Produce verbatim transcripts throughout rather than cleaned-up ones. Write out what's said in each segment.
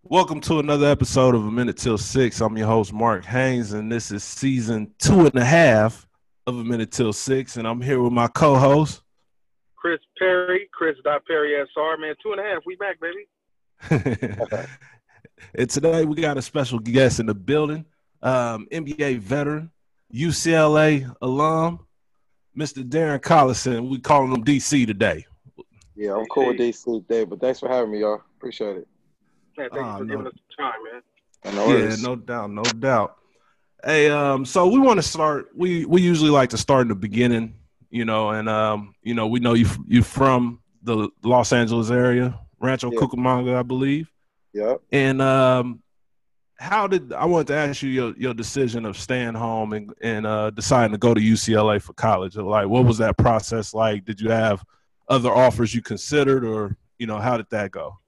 Welcome to another episode of A Minute Till Six. I'm your host, Mark Haynes, and this is season two and a half of A Minute Till Six. And I'm here with my co-host, Chris Perry, Chris Perry S R, man. Two and a half. We back, baby. and today we got a special guest in the building, um, N B A veteran, U C L A alum, Mister Darren Collison. We calling him D C today. Yeah, I'm cool with D C today, but thanks for having me, y'all. Appreciate it. Yeah, thank you Oh, for no, giving us some time, man. No yeah, worries. no doubt, no doubt. Hey, um, so we want to start. We we usually like to start in the beginning, you know, and um, you know, we know you you from the Los Angeles area, Rancho Yeah. Cucamonga, I believe. Yep. And um, how did I wanted to ask you your, your decision of staying home and and uh, deciding to go to U C L A for college? Like, what was that process like? Did you have other offers you considered, or you know, how did that go?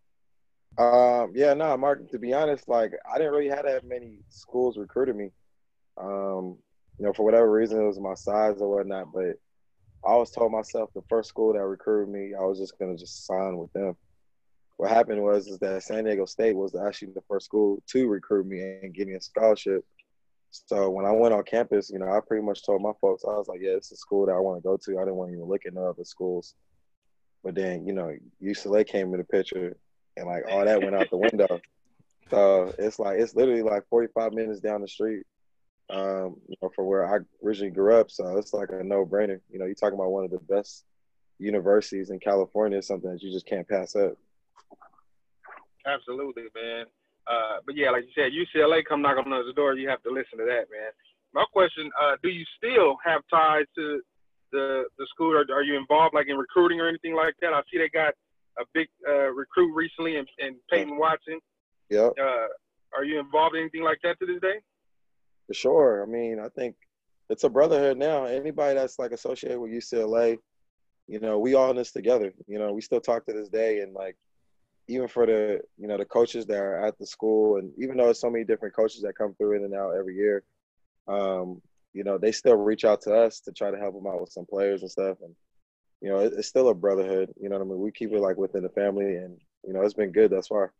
Um, yeah, no, Mark, to be honest, like I didn't really have that many schools recruiting me. Um, you know, for whatever reason it was my size or whatnot, but I always told myself the first school that recruited me, I was just gonna just sign with them. What happened was is that San Diego State was actually the first school to recruit me and give me a scholarship. So when I went on campus, you know, I pretty much told my folks, I was like, yeah, this is a school that I want to go to. I didn't want to even look at no other schools. But then, you know, U C L A came in the picture and like all that went out the window. So it's like it's literally like forty-five minutes down the street, um, you know, from where I originally grew up. So it's like a no-brainer. You know, you're talking about one of the best universities in California, something that you just can't pass up. Absolutely, man. Uh, but yeah, like you said, U C L A come knock on the door, you have to listen to that, man. My question: uh, do you still have ties to the the school? Or are you involved like in recruiting or anything like that? I see they got a big uh, recruit recently in, in Peyton Watson. Yep, Uh, are you involved in anything like that to this day? for sure. I mean, I think it's a brotherhood now. Anybody that's like associated with U C L A, you know, we all in this together. You know, we still talk to this day, and like even for the you know the coaches that are at the school, and even though there's so many different coaches that come through in and out every year, um, you know, they still reach out to us to try to help them out with some players and stuff. And you know, it, it's still a brotherhood. You know what I mean? We keep it like within the family, and you know, it's been good thus far.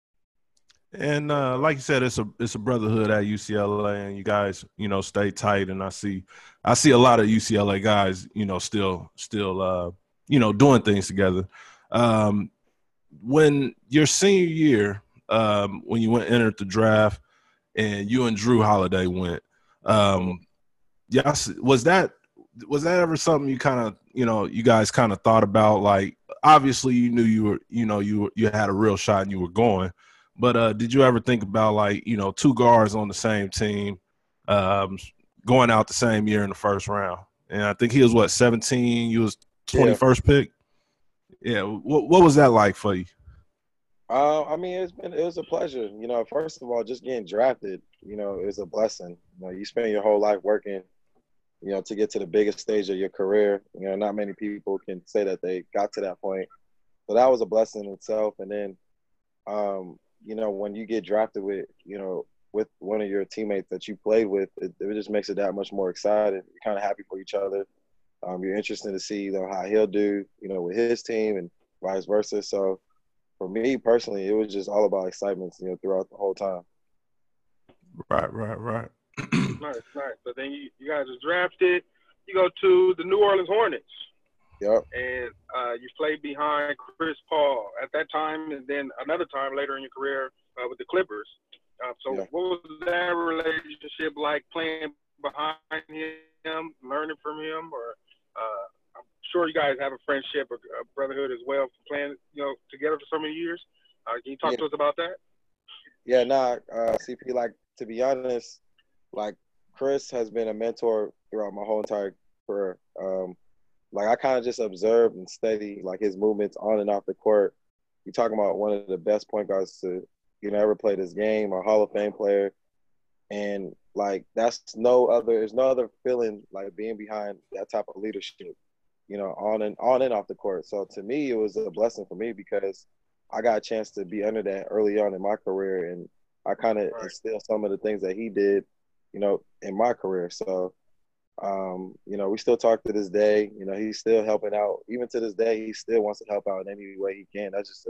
And uh, like you said, it's a it's a brotherhood at U C L A, and you guys, you know, stay tight. And I see, I see a lot of U C L A guys, you know, still still, uh, you know, doing things together. Um, when your senior year, um, when you went entered the draft, and you and Drew Holiday went, um, yeah, was that was that ever something you kind of, you know, you guys kind of thought about? Like, obviously, you knew you were, you know, you were, you had a real shot and you were going. But uh, did you ever think about, like, you know, two guards on the same team, um, going out the same year in the first round? And I think he was what, seventeen. You was Yeah. twenty-first pick. Yeah. What what was that like for you? Uh, I mean, it's been it was a pleasure. You know, first of all, just getting drafted, you know, is a blessing. You know, you spend your whole life working, you know, to get to the biggest stage of your career. You know, not many people can say that they got to that point. So that was a blessing in itself. And then, um, you know, when you get drafted with, you know, with one of your teammates that you played with, it, it just makes it that much more exciting. You're kind of happy for each other. Um, you're interested to see, you know, how he'll do, you know, with his team and vice versa. So for me personally, it was just all about excitement, you know, throughout the whole time. Right, right, right. Nice, nice. So then you, you guys are drafted. You go to the New Orleans Hornets. Yep. And uh, you played behind Chris Paul at that time, and then another time later in your career uh, with the Clippers. Uh, so, Yeah. what was that relationship like playing behind him, learning from him, or uh, I'm sure you guys have a friendship, a, a brotherhood as well, from playing, you know, together for so many years. Uh, can you talk Yeah. to us about that? Yeah. Nah, uh, C P, like, to be honest, like, Chris has been a mentor throughout my whole entire career. Um, like, I kind of just observed and study, like, his movements on and off the court. You're talking about one of the best point guards to, you know, ever play this game, a Hall of Fame player. And, like, that's no other, there's no other feeling like being behind that type of leadership, you know, on and on and off the court. So to me, it was a blessing for me because I got a chance to be under that early on in my career, and I kind of Right. instilled some of the things that he did, you know, in my career. So, um, you know, we still talk to this day. You know, he's still helping out. Even to this day, he still wants to help out in any way he can. That's just a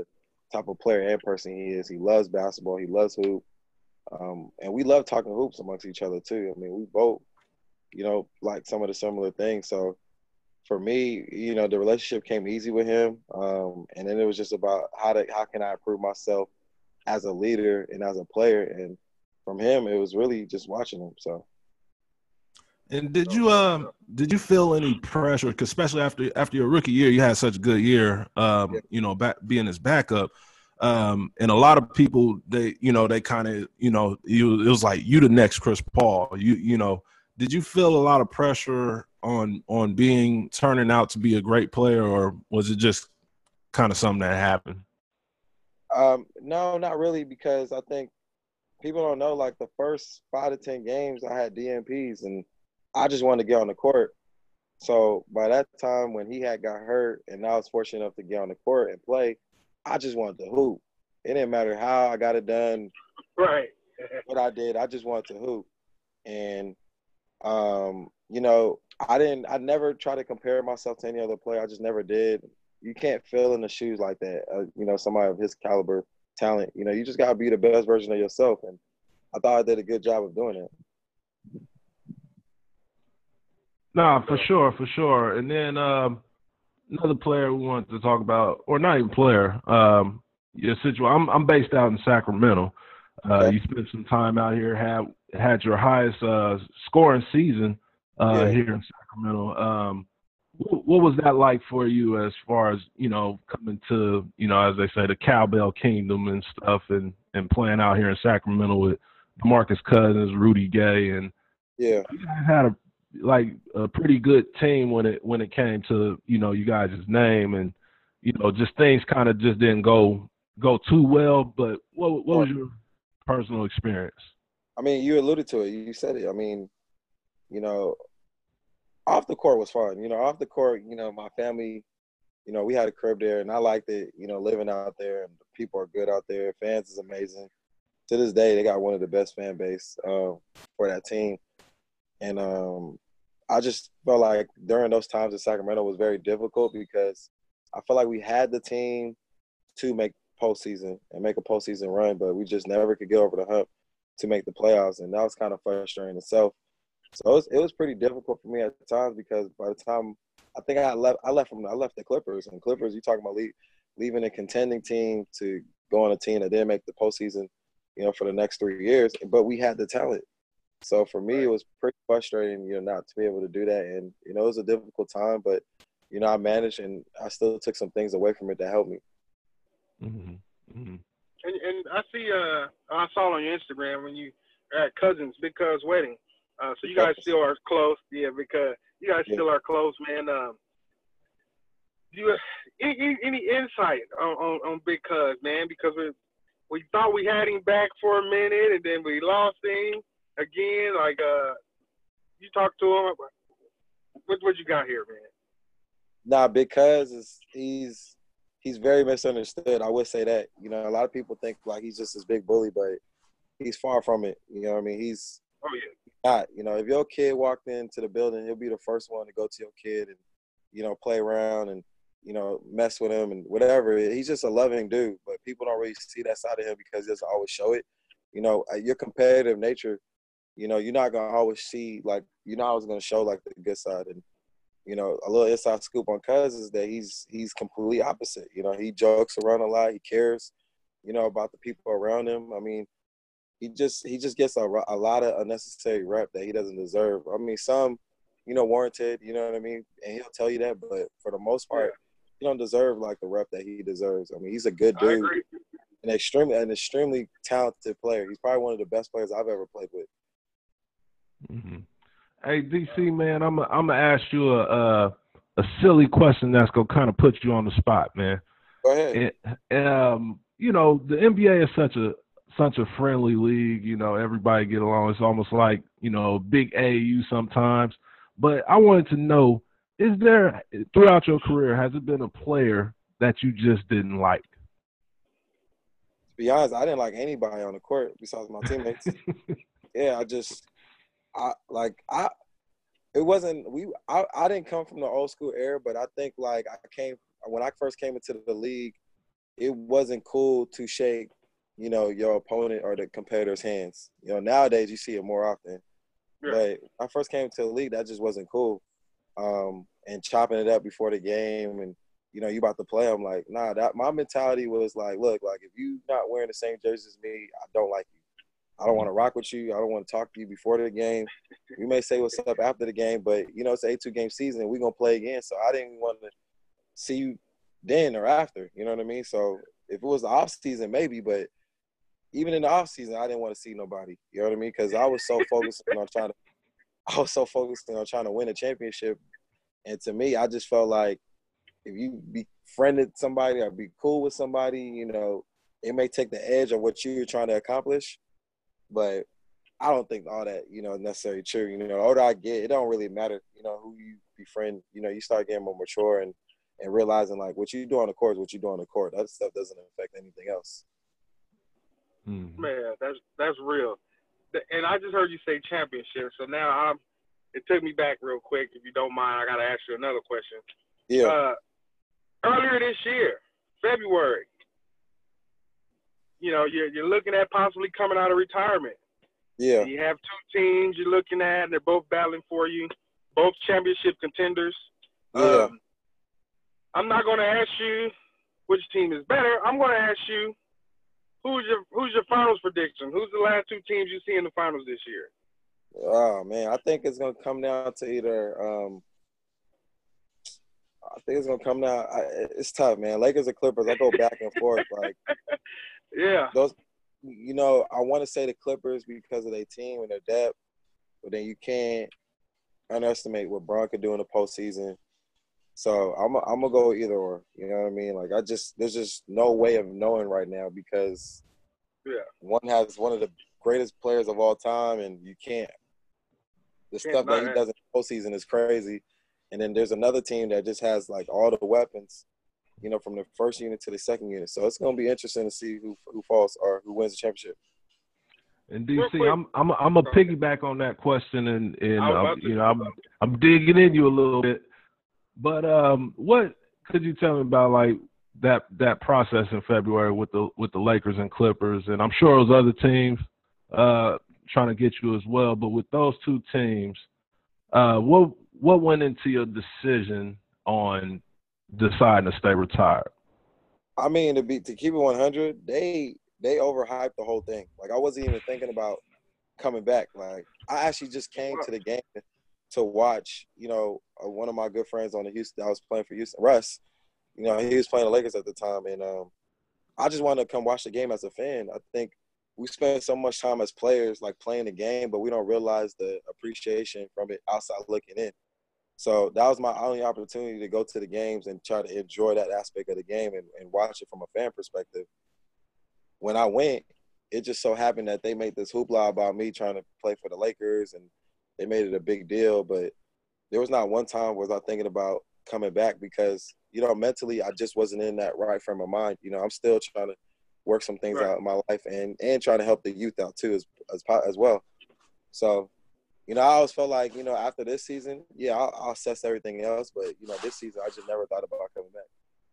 type of player and person he is. He loves basketball. He loves hoop. Um, and we love talking hoops amongst each other too. I mean, we both, you know, like some of the similar things. So for me, you know, the relationship came easy with him. Um, and then it was just about how to how can I improve myself as a leader and as a player. And from him, it was really just watching him. So. And did you um did you feel any pressure? Because especially after after your rookie year, you had such a good year. Um, Yeah. you know, back being his backup. Um, and a lot of people, they you know they kind of you know you it was like you the next Chris Paul. You you know, did you feel a lot of pressure on on being turning out to be a great player, or was it just kind of something that happened? Um, no, not really, because I think people don't know, like, the first five to ten games I had D N Ps, and I just wanted to get on the court. So by that time, when he had got hurt and I was fortunate enough to get on the court and play, I just wanted to hoop. It didn't matter how I got it done, Right. what I did. I just wanted to hoop. And, um, you know, I didn't – I never try to compare myself to any other player. I just never did. You can't fill in the shoes like that, uh, you know, somebody of his caliber, talent. You know, you just got to be the best version of yourself. And I thought I did a good job of doing it. Nah, for sure, for sure. And then um, another player we wanted to talk about, or not even player, um, your situation. I'm I'm based out in Sacramento. Uh, Okay. you spent some time out here, had had your highest uh, scoring season uh, Yeah. here in Sacramento. Um, what, what was that like for you, as far as you know, coming to you know, as they say, the Cowbell Kingdom and stuff, and and playing out here in Sacramento with DeMarcus Cousins, Rudy Gay, and Yeah. you guys had a like a pretty good team when it when it came to you know you guys' name, and you know just things kind of just didn't go go too well. But what what was your personal experience? I mean, you alluded to it. You said it. I mean, you know, off the court was fun. You know, off the court, you know, my family, you know, we had a crib there, and I liked it. You know, living out there, and the people are good out there. Fans is amazing. To this day, they got one of the best fan base uh, for that team. And um, I just felt like during those times in Sacramento was very difficult because I felt like we had the team to make postseason and make a postseason run, but we just never could get over the hump to make the playoffs, and that was kind of frustrating itself. So it was, it was pretty difficult for me at times because by the time I think I left, I left from I left the Clippers, and Clippers, you talking about leave, leaving a contending team to go on a team that didn't make the postseason, you know, for the next three years, but we had the talent. So for me, it was pretty frustrating, you know, not to be able to do that. And, you know, it was a difficult time, but, you know, I managed and I still took some things away from it that helped me. Mm-hmm. Mm-hmm. And, and I see, uh, I saw on your Instagram when you were at Cousins, Big Cuz wedding. Uh, so you guys still are close, yeah, because you guys Yeah. still are close, man. Um, do you any, any, any insight on, on, on Big Cuz, man? Because we we thought we had him back for a minute, and then we lost him again. Like, uh, you talked to him. What what you got here, man? Nah, because is he's he's very misunderstood. I would say that. You know, a lot of people think like he's just this big bully, but he's far from it. You know what I mean? He's Oh yeah. not. You know, if your kid walked into the building, he'll be the first one to go to your kid and, you know, play around and, you know, mess with him and whatever. He's just a loving dude, but people don't really see that side of him because he doesn't always show it. You know, your competitive nature, you know, you're not going to always see, like, you're not always going to show, like, the good side. And, you know, a little inside scoop on Cuz is that he's he's completely opposite. You know, he jokes around a lot. He cares, you know, about the people around him. I mean, he just he just gets a, a lot of unnecessary rep that he doesn't deserve. I mean, some, you know, warranted, you know what I mean? And he'll tell you that, but for the most part, he don't deserve, like, the rep that he deserves. I mean, he's a good I dude. agree. An extremely an extremely talented player. He's probably one of the best players I've ever played with. Mm-hmm. Hey, D C, man, I'm I'm gonna ask you a, a a silly question that's gonna kind of put you on the spot, man. Go ahead. And, um, you know, the N B A is such a such a friendly league. You know, everybody get along. It's almost like, you know, big A A U sometimes. But I wanted to know, is there, throughout your career, has it been a player that you just didn't like? To be honest, I didn't like anybody on the court besides my teammates. Yeah, I just I like I it wasn't we I, I didn't come from the old school era, but I think like I came when I first came into the league, it wasn't cool to shake, you know, your opponent or the competitor's hands. You know, nowadays you see it more often. Yeah. But when I first came to the league, that just wasn't cool. Um, and chopping it up before the game and, you know, you about to play, I'm like, nah, that my mentality was like, look, like if you not wearing the same jersey as me, I don't like you. I don't want to rock with you. I don't want to talk to you before the game. We may say what's up after the game, but, you know, it's an eight-two game season and we're going to play again. So I didn't want to see you then or after, you know what I mean? So if it was the off season, maybe, but even in the off season, I didn't want to see nobody, you know what I mean? Because I was so focused on trying to, I was so focused on trying to win a championship. And to me, I just felt like if you befriended somebody or be cool with somebody, you know, it may take the edge of what you're trying to accomplish. But I don't think all that, you know, is necessarily true. You know, the older I get, it don't really matter, you know, who you befriend. You know, you start getting more mature and, and realizing, like, what you do on the court is what you do on the court. That stuff doesn't affect anything else. Mm-hmm. Man, that's that's real. And I just heard you say championship, so now I'm. It took me back real quick. If you don't mind, I gotta ask you another question. Yeah. Uh, earlier this year, February, you know, you're you're looking at possibly coming out of retirement. Yeah. And you have two teams you're looking at, and they're both battling for you, both championship contenders. Yeah. Um, I'm not going to ask you which team is better. I'm going to ask you who's your who's your finals prediction? Who's the last two teams you see in the finals this year? Oh man, I think it's gonna come down to either. Um, I think it's gonna come down. I, it's tough, man. Lakers or Clippers. I go back and forth. Like, yeah, those. You know, I want to say the Clippers because of their team and their depth, but then you can't underestimate what Bron could do in the postseason. So I'm a, I'm gonna go either or. You know what I mean? Like I just there's just no way of knowing right now because yeah, one has one of the greatest players of all time, and you can't. The Can't stuff that he not, does in the postseason is crazy. And then there's another team that just has like all the weapons, you know, from the first unit to the second unit. So it's gonna be interesting to see who who falls or who wins the championship. And D Real C, quick. I'm I'm I'm a piggyback on that question, and and I was uh, about to- you know I'm I'm digging in you a little bit, but um, what could you tell me about like that that process in February with the with the Lakers and Clippers, and I'm sure those other teams uh trying to get you as well, but with those two teams, uh, what what went into your decision on deciding to stay retired? I mean, to be to keep it one hundred, they they overhyped the whole thing. Like I wasn't even thinking about coming back. Like I actually just came to the game to watch. You know, uh, one of my good friends on the Houston, I was playing for Houston, Russ. You know, he was playing the Lakers at the time, and um, I just wanted to come watch the game as a fan. I think we spend so much time as players, like playing the game, but we don't realize the appreciation from it outside looking in. So that was my only opportunity to go to the games and try to enjoy that aspect of the game and, and watch it from a fan perspective. When I went, it just so happened that they made this hoopla about me trying to play for the Lakers, and they made it a big deal. But there was not one time was I thinking about coming back because, you know, mentally I just wasn't in that right frame of mind. You know, I'm still trying to work some things Right. out in my life and, and trying to help the youth out too as, as as well. So, you know, I always felt like, you know, after this season, yeah, I'll, I'll assess everything else. But, you know, this season, I just never thought about coming back.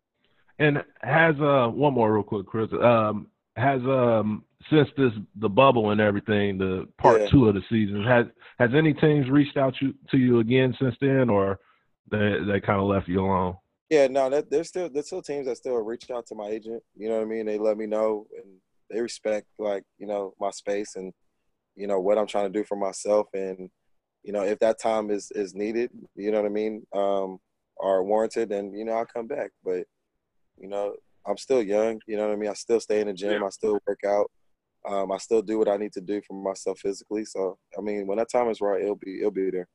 And has uh one more real quick, Chris. Um, has um since this the bubble and everything, the part Yeah. two of the season, has has any teams reached out you, to you again since then, or they they kind of left you alone? Yeah, no, that, there's still there's still teams that still reach out to my agent. You know what I mean? They let me know and they respect, like, you know, my space and, you know, what I'm trying to do for myself. And, you know, if that time is, is needed, you know what I mean, um, or warranted, then, you know, I'll come back. But, you know, I'm still young. You know what I mean? I still stay in the gym. Yeah. I still work out. Um, I still do what I need to do for myself physically. So, I mean, when that time is right, it'll be it'll be there.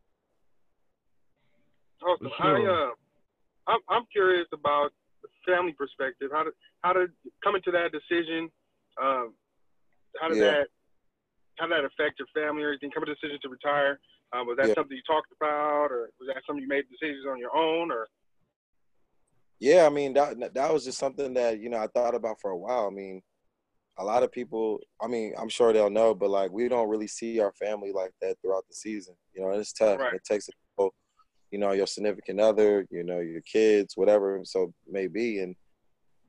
Awesome. For sure. I uh, I'm I'm curious about the family perspective. How did how did coming to that decision? Um, how did Yeah. that how did that affect your family or anything? Coming to the decision to retire. Um, was that Yeah. something you talked about, or was that something you made decisions on your own, or? Yeah, I mean, that that was just something that, you know, I thought about for a while. I mean, a lot of people, I mean, I'm sure they'll know, but like we don't really see our family like that throughout the season. You know, and it's tough. Right. It takes, you know, your significant other, you know, your kids, whatever so may be. And,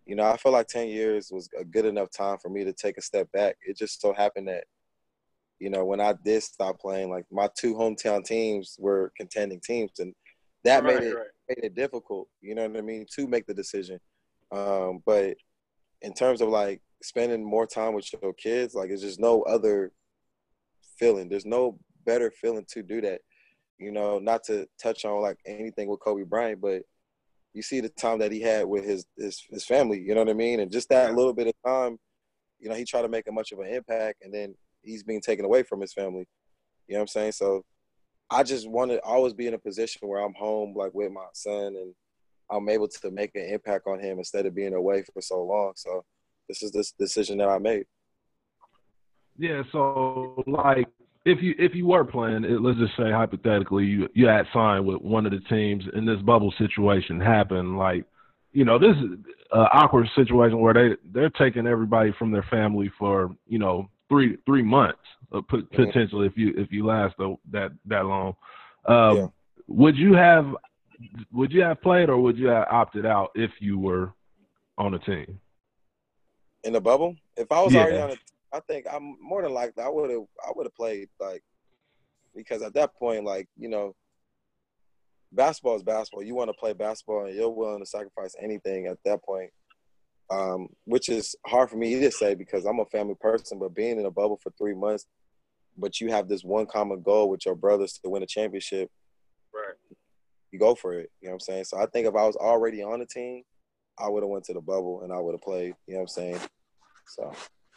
you know, I feel like ten years was a good enough time for me to take a step back. It just so happened that, you know, when I did stop playing, like my two hometown teams were contending teams, and that Right, made it right. made it difficult. You know what I mean, to make the decision. Um, but in terms of like spending more time with your kids, like it's just no other feeling. There's no better feeling to do that. You know, not to touch on like anything with Kobe Bryant, but you see the time that he had with his his his family. You know what I mean, and just that little bit of time, you know, he tried to make a much of an impact, and then he's being taken away from his family. You know what I'm saying? So I just want to always be in a position where I'm home, like with my son, and I'm able to make an impact on him instead of being away for so long. So this is this decision that I made. Yeah, so like if you if you were playing, it, let's just say hypothetically you you had signed with one of the teams and this bubble situation happened, like, you know, this is an awkward situation where they they're taking everybody from their family for, you know, three three months uh, pot- Mm-hmm. potentially if you if you last the, that that long. Yeah. Um, would you have would you have played, or would you have opted out if you were on a team? In the bubble, if I was already Yeah. on it, I think I'm more than likely I would have I would have played, like, because at that point, like, you know, basketball is basketball. You want to play basketball, and you're willing to sacrifice anything at that point. Um, which is hard for me to say because I'm a family person, but being in a bubble for three months, but you have this one common goal with your brothers to win a championship, Right. you go for it. You know what I'm saying? So I think if I was already on the team, I would have went to the bubble and I would have played. You know what I'm saying? So.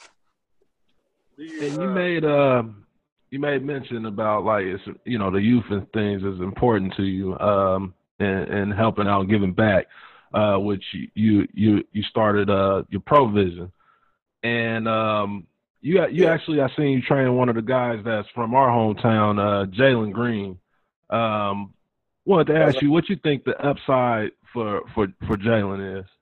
Do you, And you uh, made uh, you made mention about like it's, you know, the youth and things is important to you, um, and, and helping out and giving back, uh, which you you you started uh your Provision, and um, you got you Yeah. actually I seen you training one of the guys that's from our hometown, uh, Jalen Green. Um, wanted to That was ask you what you think the upside for for for Jalen is.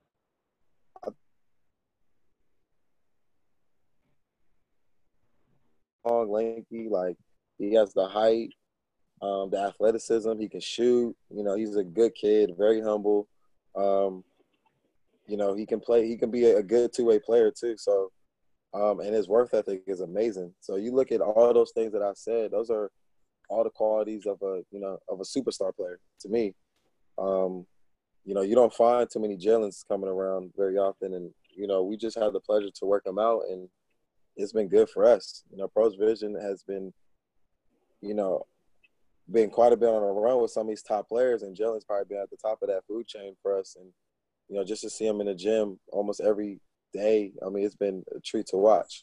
long, lanky, like he has the height, um, the athleticism. He can shoot. You know, he's a good kid, very humble. Um, you know, he can play. He can be a, a good two way player too. So, um, and his work ethic is amazing. So you look at all those things that I said; those are all the qualities of a you know of a superstar player to me. Um, you know, you don't find too many Jalen's coming around very often, and you know, we just had the pleasure to work them out, and it's been good for us. You know, Pros Vision has been, you know, been quite a bit on a run with some of these top players, and Jalen's probably been at the top of that food chain for us. And you know, just to see him in the gym almost every day, I mean, it's been a treat to watch.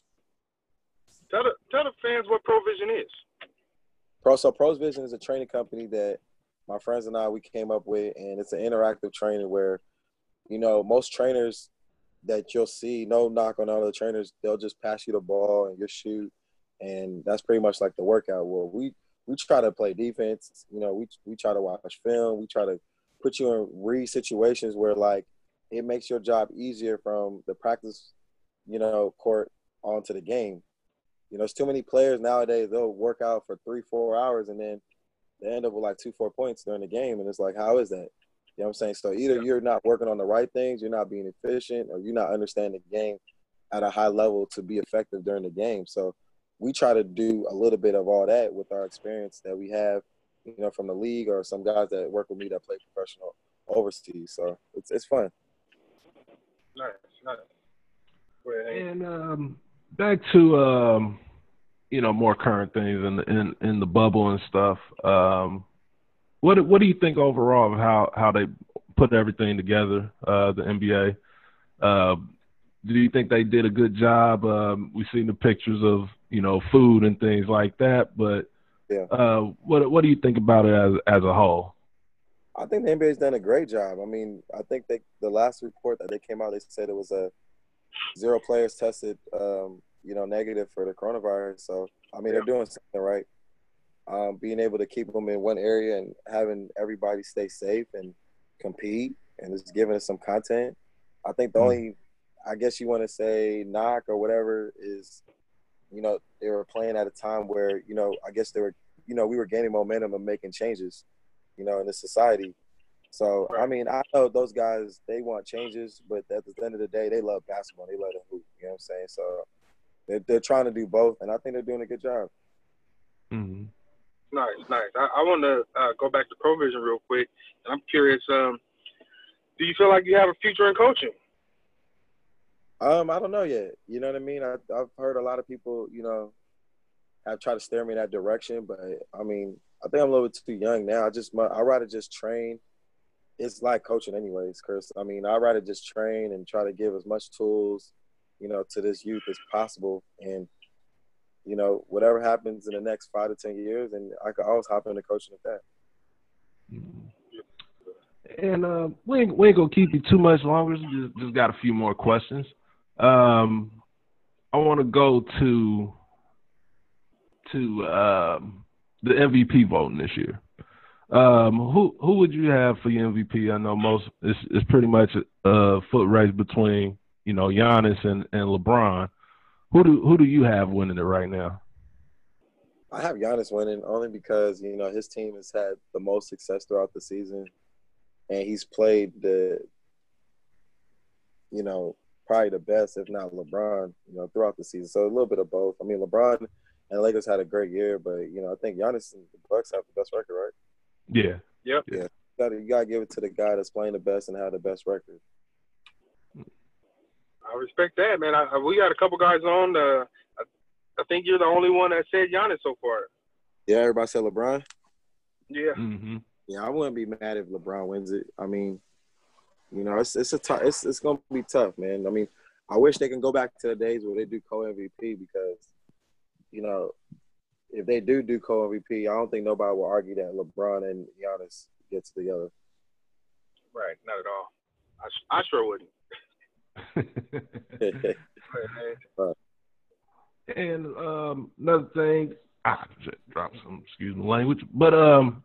tell the tell the fans what Provision is. Pro so Pros Vision is a training company that my friends and I we came up with, and it's an interactive training where, you know, most trainers that you'll see, no knock on all the trainers, they'll just pass you the ball and you shoot, and that's pretty much like the workout. Well, we we try to play defense. You know, we we try to watch film. We try to put you in read situations where like it makes your job easier from the practice, you know, court onto the game. You know, there's too many players nowadays. They'll work out for three, four hours, and then they end up with like two, four points during the game, and it's like, how is that? You know what I'm saying? So either you're not working on the right things, you're not being efficient, or you're not understanding the game at a high level to be effective during the game. So we try to do a little bit of all that with our experience that we have, you know, from the league or some guys that work with me that play professional overseas. So it's it's fun. Nice, nice. Go ahead, Hank. And um, back to um, you know, more current things in the in, in the bubble and stuff. Um, what what do you think overall of how, how they put everything together, uh, the N B A? Uh, do you think they did a good job? Um, we've seen the pictures of, you know, food and things like that, but Yeah. uh, what what do you think about it as as a whole? I think the N B A's done a great job. I mean, I think they the last report that they came out, they said it was a zero players tested, um, you know, negative for the coronavirus. So I mean, Yeah. they're doing something right. Um, being able to keep them in one area and having everybody stay safe and compete, and it's giving us some content. I think the Mm. only, I guess you want to say, knock or whatever is, you know, they were playing at a time where, you know, I guess they were, you know, we were gaining momentum and making changes, you know, in the society. So, I mean, I know those guys, they want changes, but at the end of the day, they love basketball. They love to hoop, you know what I'm saying? So they're, they're trying to do both, and I think they're doing a good job. Mm-hmm. Nice, nice. I, I want to uh, go back to Provision real quick, and I'm curious, um, do you feel like you have a future in coaching? Um, I don't know yet. You know what I mean? I, I've heard a lot of people, you know, have tried to steer me in that direction, but, I mean, I think I'm a little bit too young now. I just, I'd rather just train. It's like coaching anyways, Chris. I mean, I'd rather just train and try to give as much tools, you know, to this youth as possible. And, you know, whatever happens in the next five to ten years, and I could always hop into coaching at that. And uh, we, ain't, we ain't going to keep you too much longer. Just, just got a few more questions. Um, I want to go to to um, the M V P voting this year. Um, who who would you have for your M V P? I know most it's, it's pretty much a foot race between, you know, Giannis and, and LeBron. Who do who do you have winning it right now? I have Giannis winning only because, you know, his team has had the most success throughout the season, and he's played the, you know, probably the best, if not LeBron, you know, throughout the season. So a little bit of both. I mean, LeBron and the Lakers had a great year, but, you know, I think Giannis and the Bucks have the best record, right? Yeah. Yep. Yeah. You gotta, you gotta give it to the guy that's playing the best and have the best record. I respect that, man. I, we got a couple guys on. Uh, I, I think you're the only one that said Giannis so far. Yeah, everybody said LeBron? Yeah. Mm-hmm. Yeah, I wouldn't be mad if LeBron wins it. I mean, you know, it's it's a tough, it's it's gonna be tough, man. I mean, I wish they can go back to the days where they do co-M V P because, you know, if they do do co-M V P, I don't think nobody will argue that LeBron and Giannis gets together. Right, not at all. I, I sure wouldn't. And um, another thing, I just dropped some, excuse my language, but um,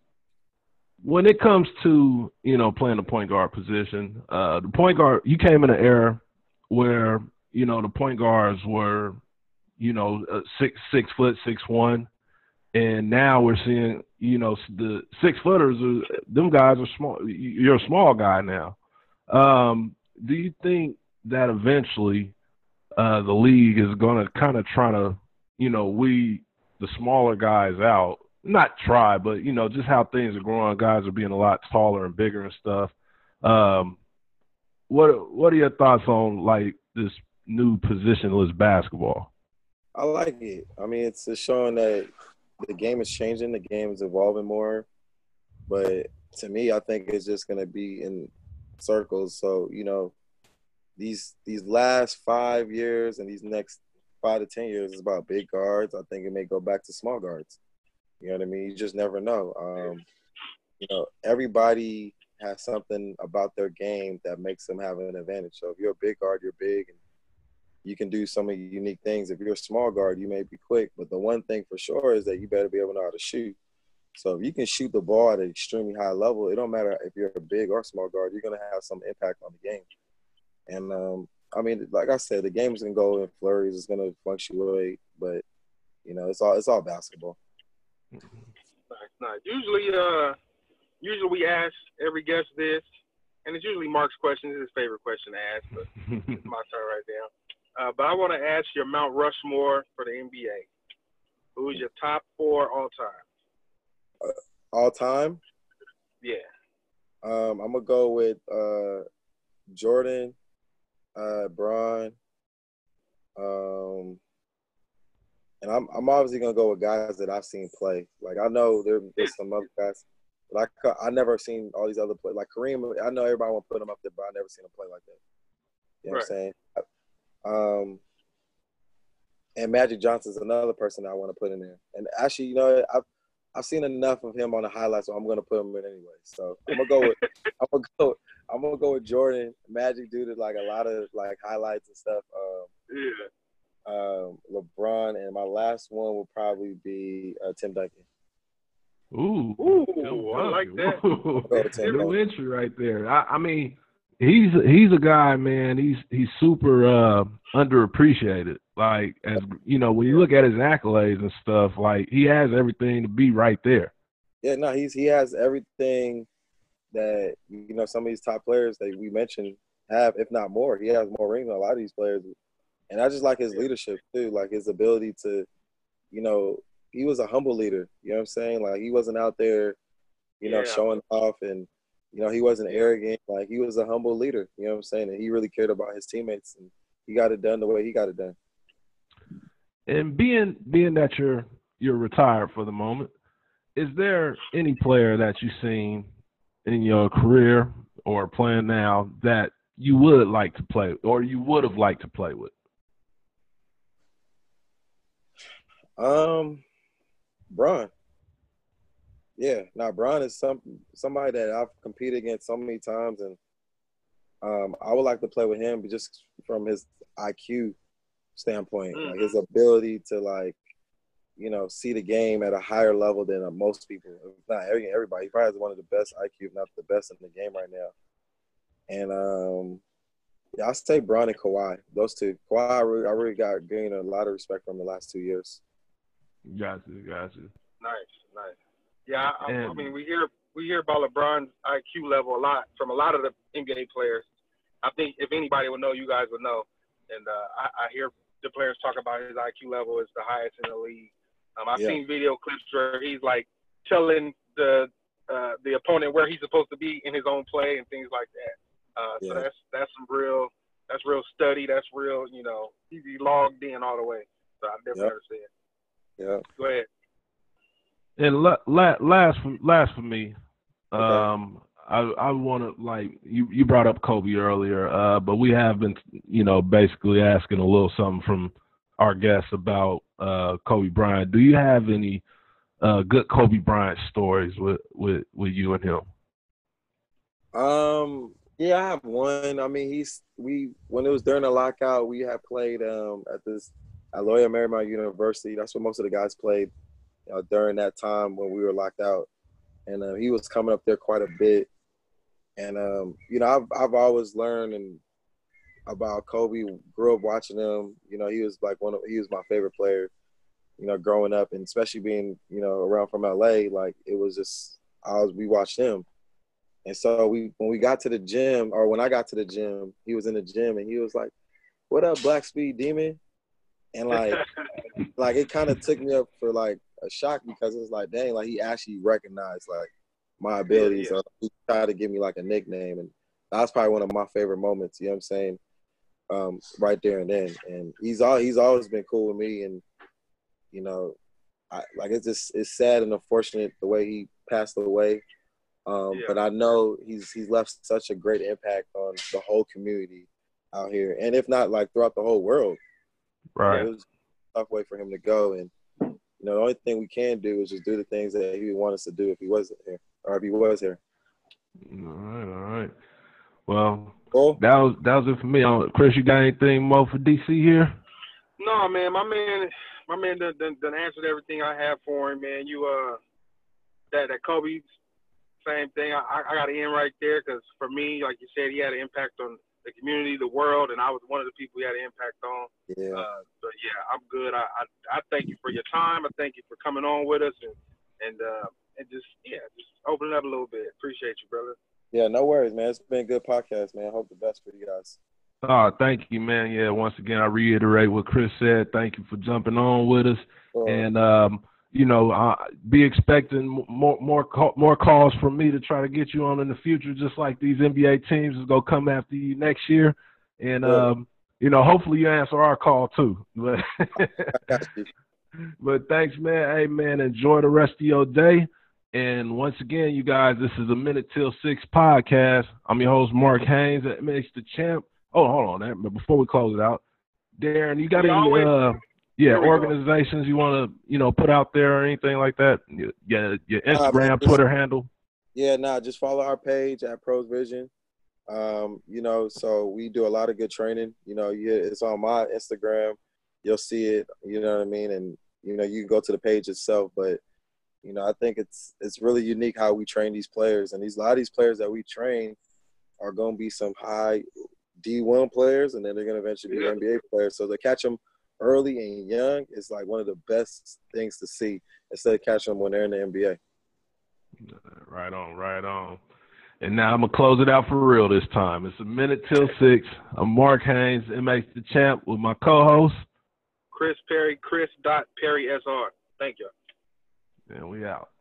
when it comes to, you know, playing the point guard position, uh, the point guard, you came in an era where, you know, the point guards were, you know, uh, six six foot six one, and now we're seeing, you know, the six footers. Are, them guys are small. You're a small guy now. Um, do you think that eventually uh, the league is going to kind of try to, you know, weed the smaller guys out? Not try, but, you know, just how things are growing. Guys are being a lot taller and bigger and stuff. Um, what What are your thoughts on, like, this new positionless basketball? I like it. I mean, it's, it's showing that the game is changing. The game is evolving more. But to me, I think it's just going to be in circles. So, you know, these these last five years and these next five to ten years is about big guards. I think it may go back to small guards. You know what I mean? You just never know. Um, you know, everybody has something about their game that makes them have an advantage. So if you're a big guard, you're big, and you can do so many unique things. If you're a small guard, you may be quick. But the one thing for sure is that you better be able to know how to shoot. So if you can shoot the ball at an extremely high level, it don't matter if you're a big or small guard, you're going to have some impact on the game. And, um, I mean, like I said, the game's going to go in flurries. It's going to fluctuate. But, you know, it's all it's all basketball. Nice, nice. Usually, uh, usually we ask every guest this, and it's usually Mark's question. It's his favorite question to ask, but it's my turn right now. Uh, but I want to ask your Mount Rushmore for the N B A. Who's your top four all time? Uh, all time? Yeah. Um, I'm gonna go with uh, Jordan, uh, Bron, um, and I'm I'm obviously gonna go with guys that I've seen play. Like I know there, there's some other guys, but I I never seen all these other play. Like Kareem, I know everybody want to put him up there, but I never seen him play like that. You know right. what I'm saying? Um, and Magic Johnson's another person I want to put in there. And actually, you know, I've I've seen enough of him on the highlights, so I'm gonna put him in anyway. So I'm gonna go with I'm gonna go I'm gonna go with Jordan. Magic did like a lot of like highlights and stuff. Um, yeah. Um, LeBron, and my last one will probably be uh, Tim Duncan. Ooh, Ooh, I like that. Ooh, new entry right there. I, I mean, he's he's a guy, man. He's he's super uh, underappreciated. Like, as you know, when you look at his accolades and stuff, like he has everything to be right there. Yeah, no, he's he has everything that, you know, some of these top players that we mentioned have, if not more. He has more rings than a lot of these players. And I just like his leadership too, like his ability to, you know, he was a humble leader. You know what I'm saying? Like he wasn't out there, you know, Yeah. showing off, and, you know, he wasn't arrogant. Like he was a humble leader. You know what I'm saying? And he really cared about his teammates, and he got it done the way he got it done. And being being that you're you're retired for the moment, is there any player that you've seen in your career or playing now that you would like to play or you would have liked to play with? Um, Bron. Yeah, now Bron is some somebody that I've competed against so many times, and um, I would like to play with him, but just from his I Q standpoint, Mm-hmm. like his ability to, like, you know, see the game at a higher level than uh, most people. If not every, everybody. He probably has one of the best I Q, if not the best in the game right now. And um, yeah, I say Bron and Kawhi. Those two. Kawhi, I really, I really got gained a lot of respect from the last two years. Gotcha, gotcha. Nice, nice. Yeah, I, And, I mean, we hear we hear about LeBron's I Q level a lot from a lot of the N B A players. I think if anybody would know, you guys would know. And uh, I, I hear the players talk about his I Q level is the highest in the league. Um, I've Yeah. seen video clips where he's like telling the uh, the opponent where he's supposed to be in his own play and things like that. Uh, Yeah. So that's that's some real that's real study. That's real, you know, he's he logged in all the way. So I definitely Yep. understand. Yeah. Go ahead. and la- la- last for, last for me, Okay. um, I I want to, like, you you brought up Kobe earlier, uh, but we have been, you know, basically asking a little something from our guests about uh, Kobe Bryant. Do you have any uh, good Kobe Bryant stories with, with, with you and him? Um, yeah, I have one. I mean, he's we when it was during the lockout, we had played um at this at Loyola Marymount University. That's where most of the guys played uh, during that time when we were locked out, and uh, he was coming up there quite a bit. And um, you know, I've I've always learned and about Kobe. Grew up watching him. You know, he was like one of he was my favorite player. You know, growing up, and especially being, you know, around from L A, like it was just I was we watched him. And so we when we got to the gym, or when I got to the gym, he was in the gym and he was like, "What up, Black Speed Demon?" And like like it kind of took me up for like a shock, because it's like, dang, like he actually recognized like my abilities. Yeah, yeah. So he tried to give me like a nickname, and that was probably one of my favorite moments. You know what I'm saying? Um, right there and then. And he's all he's always been cool with me, and you know, I, like it's just it's sad and unfortunate the way he passed away. Um, Yeah. But I know he's he's left such a great impact on the whole community out here, and if not like throughout the whole world. Right. It was a tough way for him to go, and you know the only thing we can do is just do the things that he would want us to do if he wasn't here, or if he was here. All right, all right. Well, Cool. that was that was it for me. Uh, Chris, you got anything more for D C here? No, man, my man, my man done, done, done answered everything I have for him, man. You uh, that that Kobe, same thing. I I got to end right there, because for me, like you said, he had an impact on the community, the world, and I was one of the people he had an impact on. Yeah. Uh, but yeah, I'm good. I, I I thank you for your time. I thank you for coming on with us, and and uh, and just yeah, just opening up a little bit. Appreciate you, brother. Yeah, no worries, man. It's been a good podcast, man. I hope the best for you guys. Oh, thank you, man. Yeah, once again, I reiterate what Chris said. Thank you for jumping on with us. Cool. And, um, you know, uh, be expecting more more call, more calls from me to try to get you on in the future, just like these N B A teams is going to come after you next year. And, Cool. um, you know, hopefully you answer our call too. But, Got you. but thanks, man. Hey, man, enjoy the rest of your day. And once again, you guys, this is a Minute Till Six podcast. I'm your host, Mark Haynes, at Mitch the Champ. Oh, hold on, man. But before we close it out, Darren, you got We any always- uh, yeah, Here we go. organizations you want to, you know, put out there or anything like that? Your, yeah, your Nah, Instagram, man, just- Twitter handle. Yeah, nah, just follow our page at Pros Vision. Um, you know, so we do a lot of good training. You know, yeah, it's on my Instagram. You'll see it, you know what I mean? And, you know, you can go to the page itself, but, you know, I think it's it's really unique how we train these players. And these a lot of these players that we train are going to be some high D one players, and then they're going to eventually be Yeah. N B A players. So to catch them early and young is like one of the best things to see, instead of catching them when they're in the N B A. Right on, right on. And now I'm going to close it out for real this time. It's a minute till six. I'm Mark Haynes, M H the Champ, with my co-host. Chris Perry, Chris dot Perry S R. Thank you. And we out.